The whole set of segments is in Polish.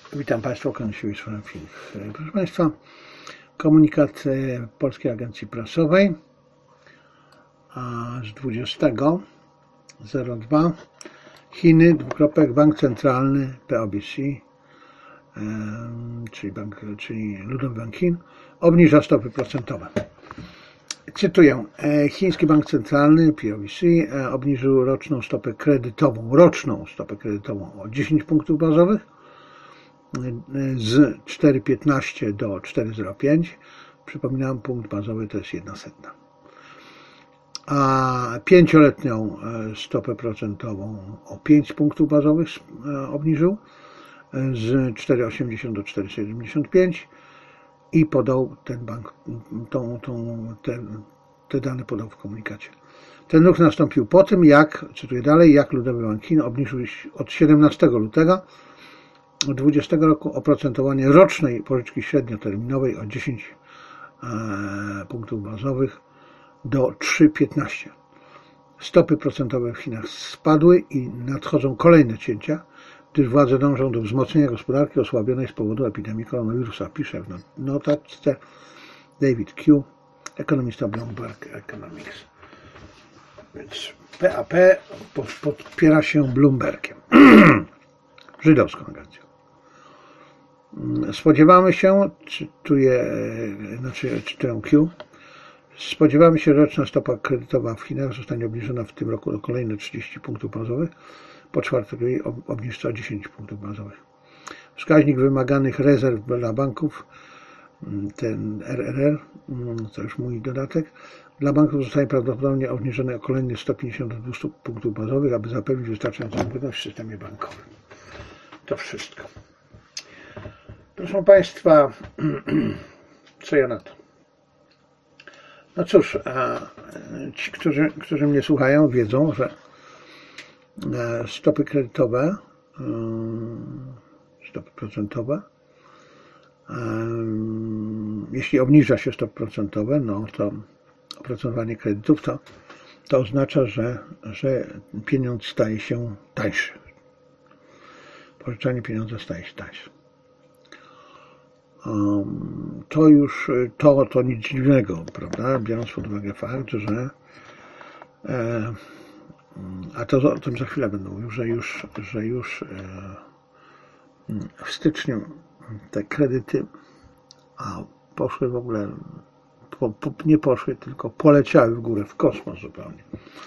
Witam Państwa, Konisiewicz Filip. Proszę Państwa, komunikat Polskiej Agencji Prasowej z 20.02. Chiny, Bank Centralny POBC, czyli Ludowy Bank Chin, obniża stopy procentowe. Cytuję, chiński bank centralny POBC obniżył roczną stopę kredytową o 10 punktów bazowych z 4,15 do 4,05. Przypominam, punkt bazowy to jest 1/100. A 5-letnią stopę procentową o 5 punktów bazowych obniżył z 4,80 do 4,75 i podał ten bank, te dane podał w komunikacie. Ten ruch nastąpił po tym, cytuję dalej, jak Ludowy Bank Chin obniżył od 17 lutego 2020 roku oprocentowanie rocznej pożyczki średnioterminowej o 10 punktów bazowych do 3,15. Stopy procentowe w Chinach spadły i nadchodzą kolejne cięcia, gdyż władze dążą do wzmocnienia gospodarki osłabionej z powodu epidemii koronawirusa, pisze w notatce David Q, ekonomista Bloomberg Economics. Więc PAP podpiera się Bloombergiem, żydowską agencją. Spodziewamy się, czytuję Q, spodziewamy się, że roczna stopa kredytowa w Chinach zostanie obniżona w tym roku do kolejne 30 punktów bazowych, po czwartej obniżce o 10 punktów bazowych. Wskaźnik wymaganych rezerw dla banków, ten RRR, to już mój dodatek, dla banków zostanie prawdopodobnie obniżony o kolejne 150 do 200 punktów bazowych, aby zapewnić wystarczającą likwidość w systemie bankowym. To wszystko. Proszę Państwa, co ja na to? No cóż, ci, którzy mnie słuchają, wiedzą, że stopy kredytowe, stopy procentowe, jeśli obniża się stopy procentowe, no to oprocentowanie kredytów, to oznacza, że pieniądz staje się tańszy. Pożyczanie pieniądza staje się tańsze. To nic dziwnego, prawda? Biorąc pod uwagę fakt, że o tym za chwilę będę mówił, że już w styczniu te kredyty poszły w ogóle, nie poszły, tylko poleciały w górę, w kosmos zupełnie.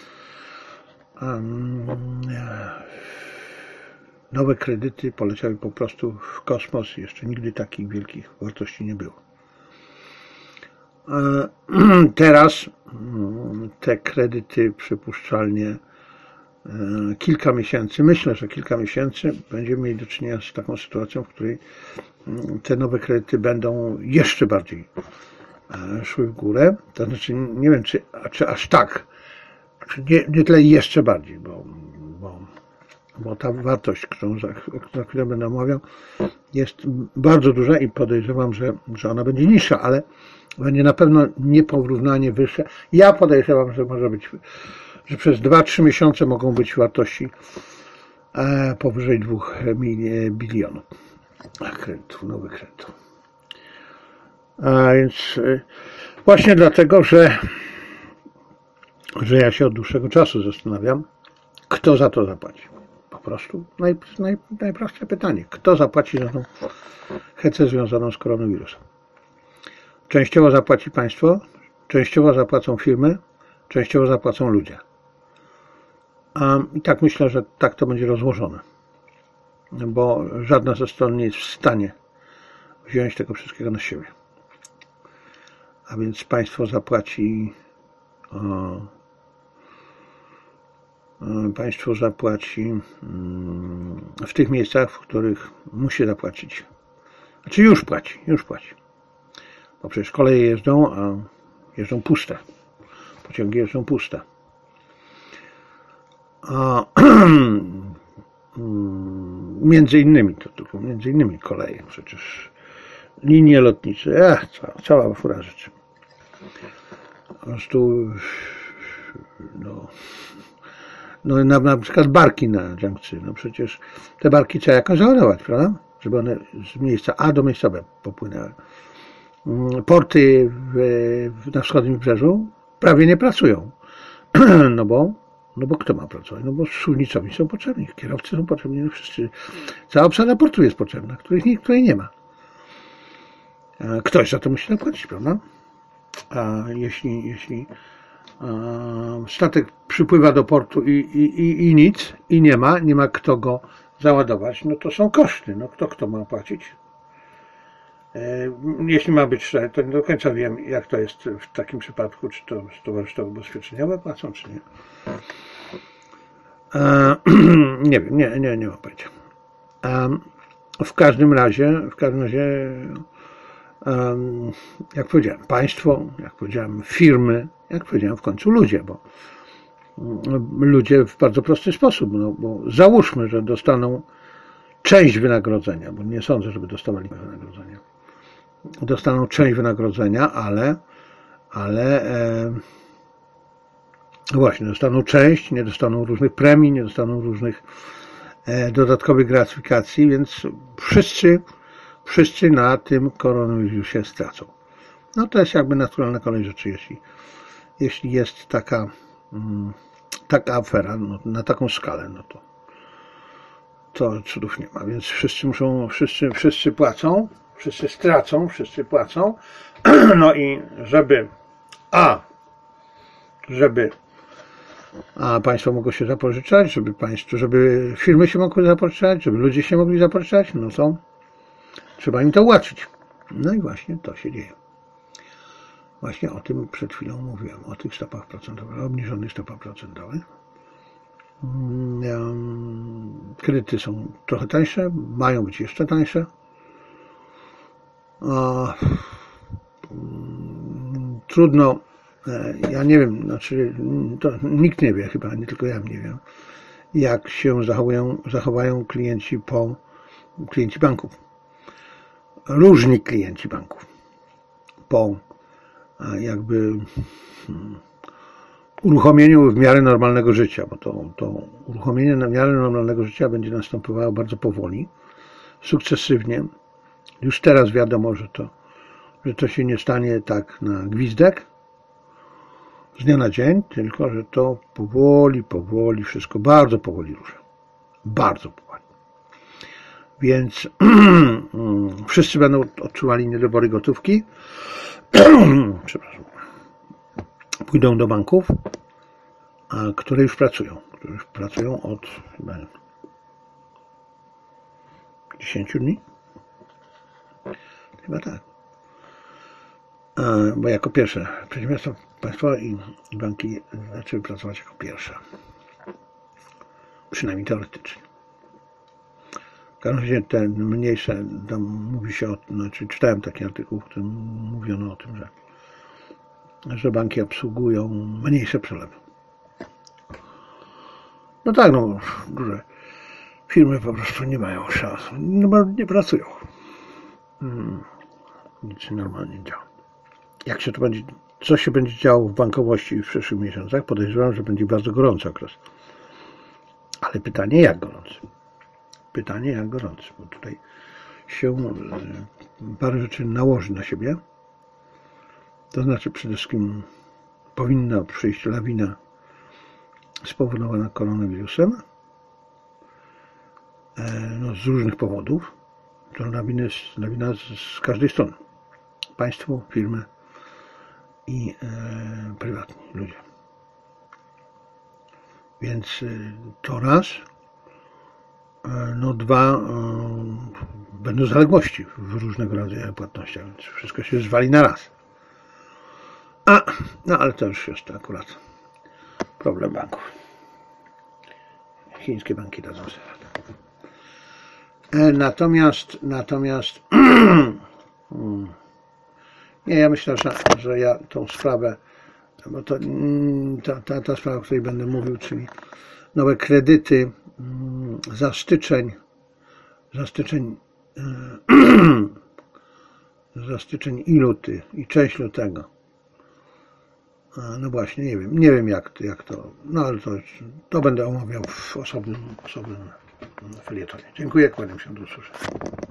Nowe kredyty poleciały po prostu w kosmos. Jeszcze nigdy takich wielkich wartości nie było. Teraz te kredyty przypuszczalnie kilka miesięcy, myślę, że kilka miesięcy będziemy mieli do czynienia z taką sytuacją, w której te nowe kredyty będą jeszcze bardziej szły w górę. To znaczy, nie wiem, czy aż tak, nie tyle jeszcze bardziej, bo ta wartość, którą za chwilę będę omawiał, jest bardzo duża i podejrzewam, że ona będzie niższa, ale będzie na pewno nieporównanie wyższa. Ja podejrzewam, że może być, że przez 2-3 miesiące mogą być wartości powyżej 2 bilionów kredytów, nowych kredytów. A więc właśnie dlatego, że ja się od dłuższego czasu zastanawiam, kto za to zapłaci. Po prostu najprostsze pytanie. Kto zapłaci za tą hecę związaną z koronawirusem? Częściowo zapłaci państwo, częściowo zapłacą firmy, częściowo zapłacą ludzie. I tak myślę, że tak to będzie rozłożone. Bo żadna ze stron nie jest w stanie wziąć tego wszystkiego na siebie. A więc państwo zapłaci w tych miejscach, w których musi zapłacić. Znaczy już płaci. Bo przecież koleje jeżdżą puste. Pociągi jeżdżą puste. Między innymi koleje. Przecież linie lotnicze, cała fura rzeczy. Po prostu na przykład barki na Jiangxi. No przecież te barki trzeba jakoś załadować, prawda? żeby one z miejsca A do miejsca B popłynęły. Porty na wschodnim wybrzeżu prawie nie pracują. No bo kto ma pracować? No bo szówniczowi są potrzebni, kierowcy są potrzebni, wszyscy. Cała obsada portu jest potrzebna, której nie ma. Ktoś za to musi zapłacić, prawda? A jeśli statek przypływa do portu i nic, i nie ma kto go załadować, no to są koszty. No kto ma płacić? Jeśli ma być szczery, to nie do końca wiem, jak to jest w takim przypadku, czy to stowarzyszenia ubezpieczeniowe płacą, czy nie. Nie wiem, nie mam pojęcia. W każdym razie, jak powiedziałem, państwo, jak powiedziałem, firmy, jak powiedziałem, w końcu ludzie, bo ludzie w bardzo prosty sposób, no bo załóżmy, że dostaną część wynagrodzenia, bo nie sądzę, żeby dostawali wynagrodzenia. Dostaną część wynagrodzenia, ale właśnie, dostaną część, nie dostaną różnych premii, nie dostaną różnych dodatkowych gratyfikacji, więc wszyscy na tym koronawirusie stracą. No to jest jakby naturalna kolej rzeczy, jeśli jest taka afera, no, na taką skalę, no to cudów nie ma, więc wszyscy płacą, wszyscy stracą, wszyscy płacą, no i żeby państwo mogło się zapożyczać, żeby firmy się mogły zapożyczać, żeby ludzie się mogli zapożyczać, no to trzeba im to ułatwić. No i właśnie to się dzieje. Właśnie o tym przed chwilą mówiłem, o tych stopach procentowych, o obniżonych stopach procentowych. Kredyty są trochę tańsze, mają być jeszcze tańsze. Trudno, ja nie wiem, znaczy to nikt nie wie chyba, nie tylko ja nie wiem, jak się zachowają klienci banków. Różni klienci banków po jakby uruchomieniu w miarę normalnego życia, bo to uruchomienie w miarę normalnego życia będzie następowało bardzo powoli, sukcesywnie. Już teraz wiadomo, że to się nie stanie tak na gwizdek z dnia na dzień, tylko że to powoli, wszystko bardzo powoli rusza. Bardzo powoli. Więc wszyscy będą odczuwali niedobory gotówki. Przepraszam. Pójdą do banków, które już pracują od chyba 10 dni. Chyba tak. Bo jako pierwsze przedsiębiorstwa państwowe i banki zaczęły pracować jako pierwsze. Przynajmniej teoretycznie. W każdym razie te mniejsze, tam mówi się czytałem taki artykuł, w którym mówiono o tym, że banki obsługują mniejsze przelewy. No tak, duże firmy po prostu nie mają szans, no bo nie pracują. Nic normalnie nie działa. Co się będzie działo w bankowości w przyszłych miesiącach? Podejrzewam, że będzie bardzo gorący okres. Ale pytanie jak gorący? Bo tutaj się parę rzeczy nałoży na siebie. To znaczy przede wszystkim powinna przyjść lawina spowodowana koronawirusem. Z różnych powodów. To lawina z każdej strony. Państwo, firmy i prywatni ludzie. Więc to raz. Dwa, będą zaległości w różnego rodzaju płatnościach, więc wszystko się zwali na raz. Ale to już jest akurat problem banków. Chińskie banki dadzą sobie radę. Natomiast nie, ja myślę, że ja tą sprawę, bo ta sprawa, o której będę mówił, czyli nowe kredyty za styczeń i luty i część lutego. No właśnie, nie wiem jak to, ale to będę omawiał w osobnym felietonie. Dziękuję, kłaniam się, do usłyszenia.